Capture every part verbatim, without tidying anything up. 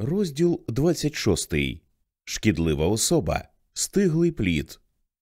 Розділ двадцять шостий. Шкідлива особа. Стиглий плід.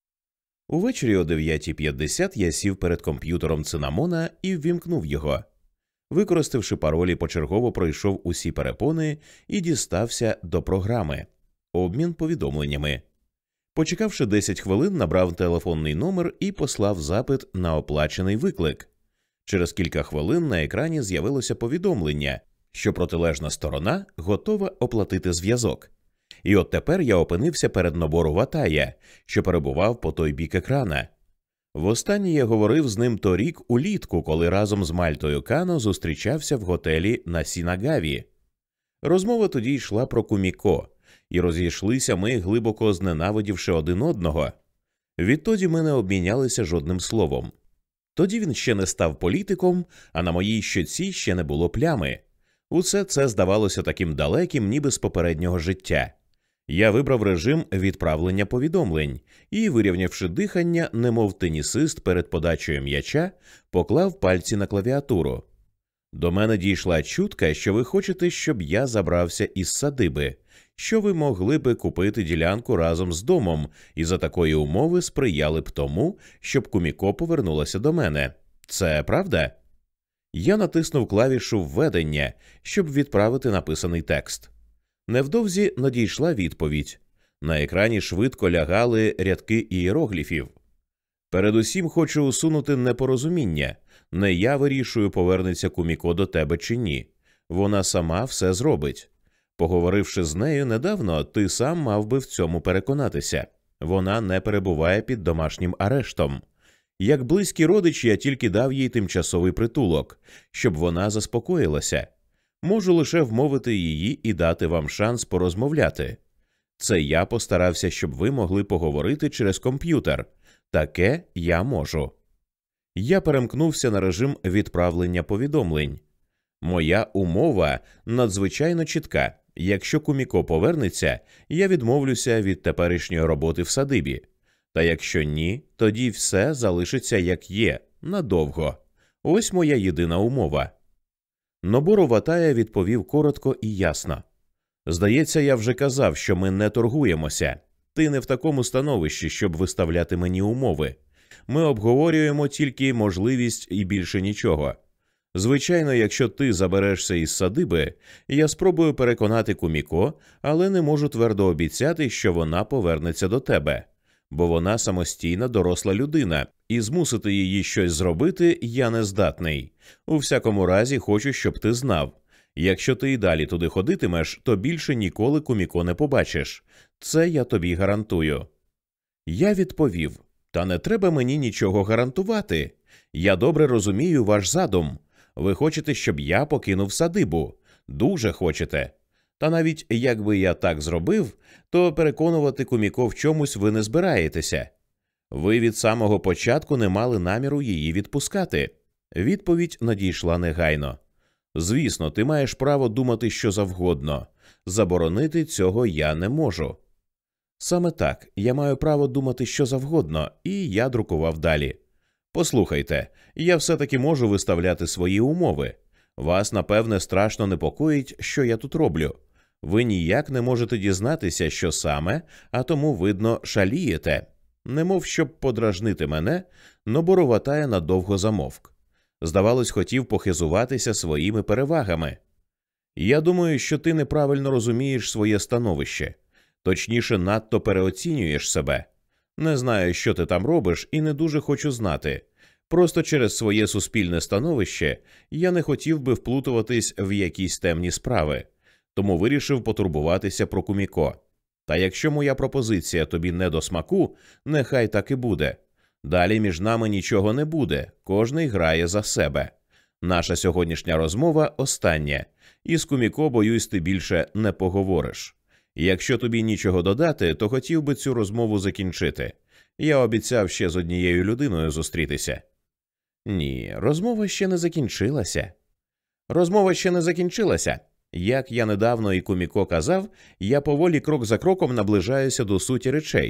Увечері о дев'ятій п'ятдесят я сів перед комп'ютером Цинамона і ввімкнув його. Використавши паролі, почергово пройшов усі перепони і дістався до програми. Обмін повідомленнями. Почекавши десять хвилин, набрав телефонний номер і послав запит на оплачений виклик. Через кілька хвилин на екрані з'явилося повідомлення, що протилежна сторона готова оплатити зв'язок. І от тепер я опинився перед Нобору Ватая, що перебував по той бік екрана. Востаннє я говорив з ним торік улітку, коли разом з Мальтою Кано зустрічався в готелі на Сінагаві. Розмова тоді йшла про Куміко, і розійшлися ми, глибоко зненавидівши один одного. Відтоді ми не обмінялися жодним словом. Тоді він ще не став політиком, а на моїй щоці ще не було плями. Усе це здавалося таким далеким, ніби з попереднього життя. Я вибрав режим відправлення повідомлень і, вирівнявши дихання, немов тенісист перед подачею м'яча, поклав пальці на клавіатуру. До мене дійшла чутка, що ви хочете, щоб я забрався із садиби, що ви могли би купити ділянку разом з домом і за такої умови сприяли б тому, щоб Куміко повернулася до мене. Це правда? Я натиснув клавішу «Введення», щоб відправити написаний текст. Невдовзі надійшла відповідь. На екрані швидко лягали рядки ієрогліфів. «Передусім хочу усунути непорозуміння. Не я вирішую, повернеться Куміко до тебе чи ні. Вона сама все зробить. Поговоривши з нею недавно, ти сам мав би в цьому переконатися. Вона не перебуває під домашнім арештом. Як близький родич я тільки дав їй тимчасовий притулок, щоб вона заспокоїлася. Можу лише вмовити її і дати вам шанс порозмовляти. Це я постарався, щоб ви могли поговорити через комп'ютер. Таке я можу». Я перемкнувся на режим відправлення повідомлень. Моя умова надзвичайно чітка. Якщо Куміко повернеться, я відмовлюся від теперішньої роботи в садибі. Та якщо ні, тоді все залишиться як є, надовго. Ось моя єдина умова. Нобору Ватая відповів коротко і ясно. «Здається, я вже казав, що ми не торгуємося. Ти не в такому становищі, щоб виставляти мені умови. Ми обговорюємо тільки можливість і більше нічого. Звичайно, якщо ти заберешся із садиби, я спробую переконати Куміко, але не можу твердо обіцяти, що вона повернеться до тебе. Бо вона самостійна доросла людина, і змусити її щось зробити я не здатний. У всякому разі, хочу, щоб ти знав. Якщо ти і далі туди ходитимеш, то більше ніколи Куміко не побачиш. Це я тобі гарантую». Я відповів: «Та не треба мені нічого гарантувати. Я добре розумію ваш задум. Ви хочете, щоб я покинув садибу. Дуже хочете. Та навіть якби я так зробив, то переконувати Куміко в чомусь ви не збираєтеся. Ви від самого початку не мали наміру її відпускати». Відповідь надійшла негайно. «Звісно, ти маєш право думати що завгодно. Заборонити цього я не можу». Саме так, я маю право думати що завгодно, і я друкував далі. «Послухайте, я все-таки можу виставляти свої умови. Вас, напевне, страшно непокоїть, що я тут роблю. Ви ніяк не можете дізнатися, що саме, а тому, видно, шалієте». Немов щоб подражнити мене, Нобору Ватая надовго замовк. Здавалось, хотів похизуватися своїми перевагами. «Я думаю, що ти неправильно розумієш своє становище. Точніше, надто переоцінюєш себе. Не знаю, що ти там робиш, і не дуже хочу знати. Просто через своє суспільне становище я не хотів би вплутуватись в якісь темні справи, тому вирішив потурбуватися про Куміко. Та якщо моя пропозиція тобі не до смаку, нехай так і буде. Далі між нами нічого не буде, кожний грає за себе. Наша сьогоднішня розмова остання, і з Куміко, боюсь, ти більше не поговориш. Якщо тобі нічого додати, то хотів би цю розмову закінчити. Я обіцяв ще з однією людиною зустрітися». «Ні, розмова ще не закінчилася». «Розмова ще не закінчилася. Як я недавно і Куміко казав, я поволі крок за кроком наближаюся до суті речей.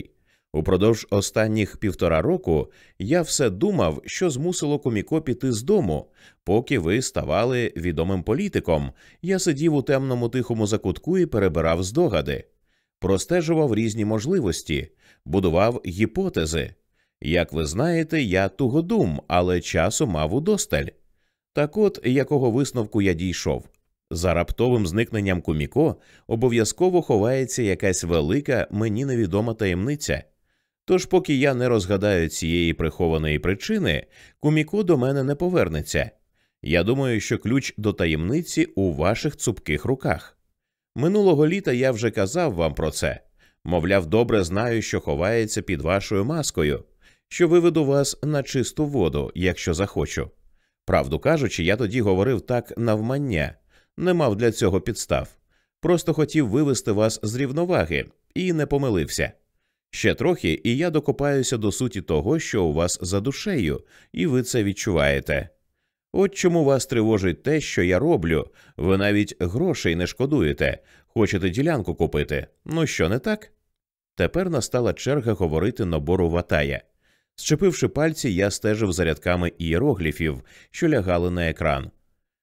Упродовж останніх півтора року я все думав, що змусило Куміко піти з дому. Поки ви ставали відомим політиком, я сидів у темному тихому закутку і перебирав здогади. Простежував різні можливості, будував гіпотези. Як ви знаєте, я тугодум, але часу мав удосталь. Так от, якого висновку я дійшов? За раптовим зникненням Куміко обов'язково ховається якась велика, мені невідома таємниця. Тож, поки я не розгадаю цієї прихованої причини, Куміко до мене не повернеться. Я думаю, що ключ до таємниці у ваших цупких руках. Минулого літа я вже казав вам про це. Мовляв, добре знаю, що ховається під вашою маскою, що виведу вас на чисту воду, якщо захочу. Правду кажучи, я тоді говорив так навмання, не мав для цього підстав. Просто хотів вивести вас з рівноваги, і не помилився. Ще трохи, і я докопаюся до суті того, що у вас за душею, і ви це відчуваєте. От чому вас тривожить те, що я роблю, ви навіть грошей не шкодуєте, хочете ділянку купити. Ну що, не так? Тепер настала черга говорити Нобору Ватая. Зчепивши пальці, я стежив за рядками ієрогліфів, що лягали на екран.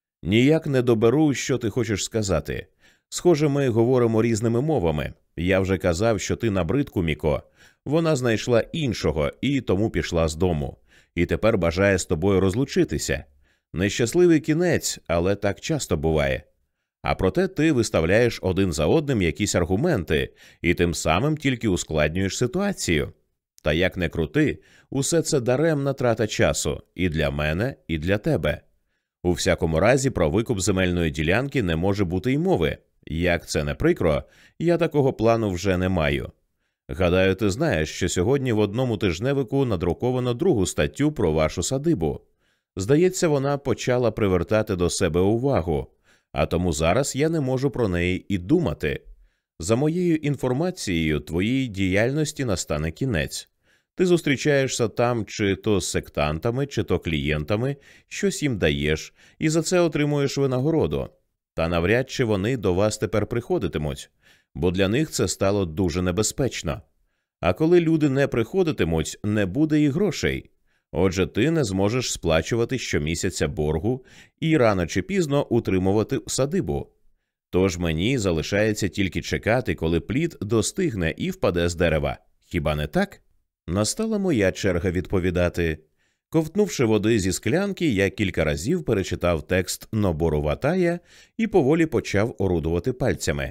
Ніяк не доберу, що ти хочеш сказати. Схоже, ми говоримо різними мовами. Я вже казав, що ти набрид, Куміко. Вона знайшла іншого і тому пішла з дому. І тепер бажає з тобою розлучитися. Нещасливий кінець, але так часто буває. А проте ти виставляєш один за одним якісь аргументи і тим самим тільки ускладнюєш ситуацію. Та як не крути, усе це даремна трата часу і для мене, і для тебе. У всякому разі, про викуп земельної ділянки не може бути й мови. Як це не прикро, я такого плану вже не маю. Гадаю, ти знаєш, що сьогодні в одному тижневику надруковано другу статтю про вашу садибу. Здається, вона почала привертати до себе увагу, а тому зараз я не можу про неї і думати. За моєю інформацією, твоїй діяльності настане кінець. Ти зустрічаєшся там чи то з сектантами, чи то клієнтами, щось їм даєш, і за це отримуєш винагороду. Та навряд чи вони до вас тепер приходитимуть, бо для них це стало дуже небезпечно. А коли люди не приходитимуть, не буде і грошей. Отже, ти не зможеш сплачувати щомісяця боргу і рано чи пізно утримувати садибу. Тож мені залишається тільки чекати, коли плід достигне і впаде з дерева. Хіба не так? Настала моя черга відповідати. Ковтнувши води зі склянки, я кілька разів перечитав текст Нобору Ватая і поволі почав орудувати пальцями.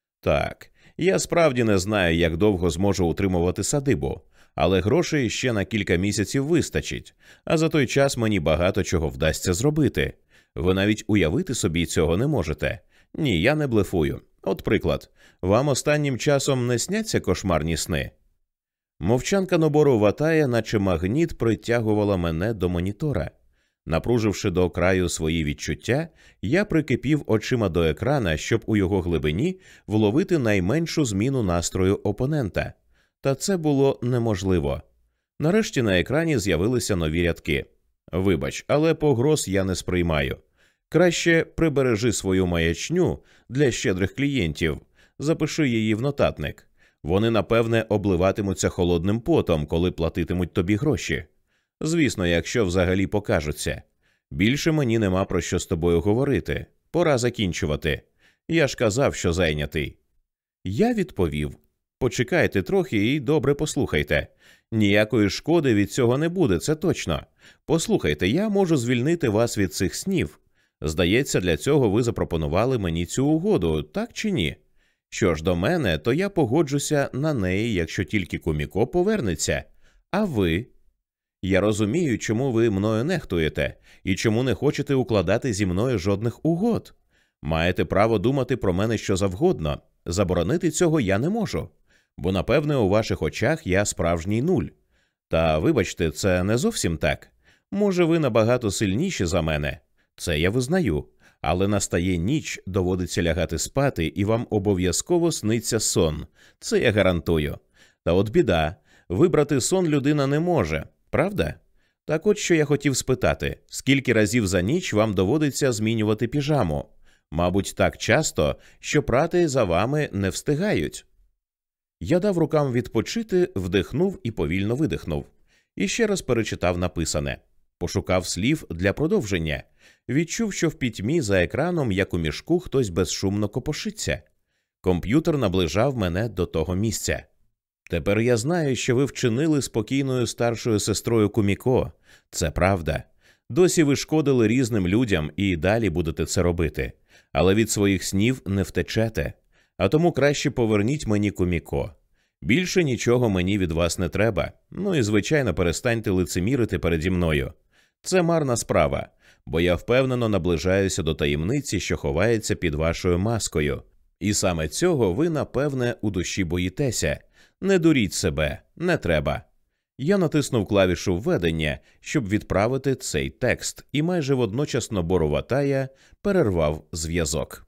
Так, я справді не знаю, як довго зможу утримувати садибу, але грошей ще на кілька місяців вистачить, а за той час мені багато чого вдасться зробити. Ви навіть уявити собі цього не можете. Ні, я не блефую. От приклад, вам останнім часом не сняться кошмарні сни? Мовчанка Нобору Ватая, наче магніт, притягувала мене до монітора. Напруживши до краю свої відчуття, я прикипів очима до екрана, щоб у його глибині вловити найменшу зміну настрою опонента. Та це було неможливо. Нарешті на екрані з'явилися нові рядки. «Вибач, але погроз я не сприймаю. Краще прибережи свою маячню для щедрих клієнтів, запиши її в нотатник. Вони, напевне, обливатимуться холодним потом, коли платитимуть тобі гроші. Звісно, якщо взагалі покажуться. Більше мені нема про що з тобою говорити. Пора закінчувати. Я ж казав, що зайнятий». Я відповів: «Почекайте трохи і добре послухайте. Ніякої шкоди від цього не буде, це точно. Послухайте, я можу звільнити вас від цих снів. Здається, для цього ви запропонували мені цю угоду, так чи ні? Що ж до мене, то я погоджуся на неї, якщо тільки Куміко повернеться. А ви? Я розумію, чому ви мною нехтуєте і чому не хочете укладати зі мною жодних угод. Маєте право думати про мене що завгодно. Заборонити цього я не можу. Бо, напевне, у ваших очах я справжній нуль. Та, вибачте, це не зовсім так. Може, ви набагато сильніші за мене. Це я визнаю. Але настає ніч, доводиться лягати спати, і вам обов'язково сниться сон. Це я гарантую. Та от біда. Вибрати сон людина не може, правда? Так от що я хотів спитати. Скільки разів за ніч вам доводиться змінювати піжаму? Мабуть, так часто, що прати за вами не встигають. Я дав рукам відпочити, вдихнув і повільно видихнув. І ще раз перечитав написане. Пошукав слів для продовження. Відчув, що в пітьмі за екраном, як у мішку, хтось безшумно копошиться. Комп'ютер наближав мене до того місця. Тепер я знаю, що ви вчинили спокійною старшою сестрою Куміко. Це правда. Досі ви шкодили різним людям і далі будете це робити. Але від своїх снів не втечете. А тому краще поверніть мені Куміко. Більше нічого мені від вас не треба. Ну і, звичайно, перестаньте лицемірити переді мною. Це марна справа, бо я впевнено наближаюся до таємниці, що ховається під вашою маскою. І саме цього ви, напевне, у душі боїтеся. Не дуріть себе, не треба. Я натиснув клавішу введення, щоб відправити цей текст, і майже водночас Нобору Ватая перервав зв'язок.